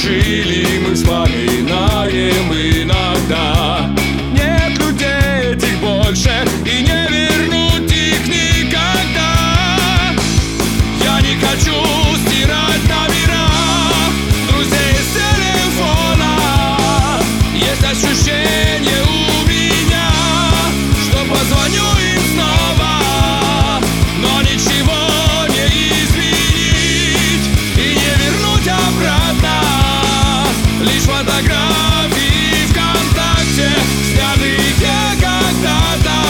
пережили, мы вспоминаем иногда. Нет людей этих больше, и не вернуть их никогда. Я не хочу стирать номера друзей с телефона. Есть ощущение у меня, что позвоню им снова, но ничего не изменить и не вернуть обратно. Лишь фотографии ВКонтакте, снятые когда-то.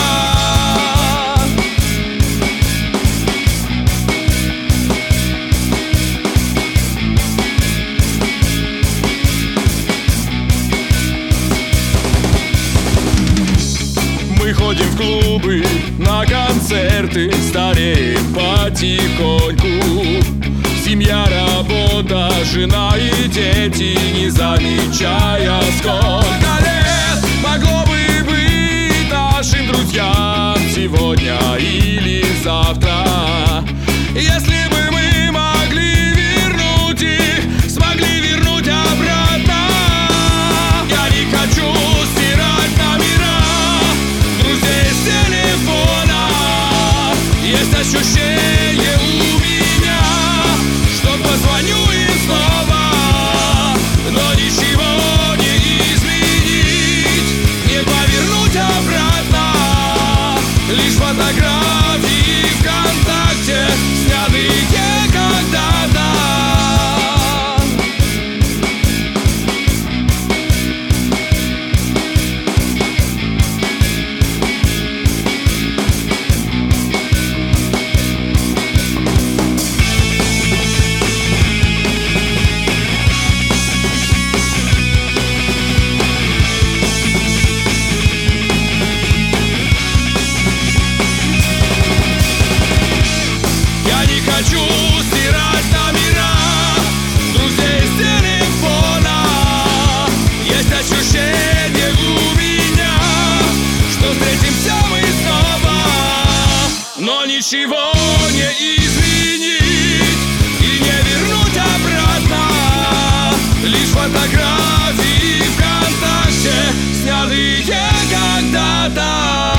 Мы ходим в клубы, на концерты, стареем потихоньку. Семья, работа, жена и дети, не замечая, сколько лет могло бы быть нашим друзьям сегодня или завтра. Если бы мы могли вернуть их, смогли вернуть обратно. Я не хочу стирать номера друзей с телефона. Есть ощущение у меня, что позвоню им снова, но ничего не изменить, не повернуть обратно. Лишь фотографии ВКонтакте, снятые когда-то. Хочу стирать номера друзей с телефона. Есть ощущение у меня, что встретимся мы снова, но ничего не изменить и не вернуть обратно. Лишь фотографии ВКонтакте, снятые когда-то.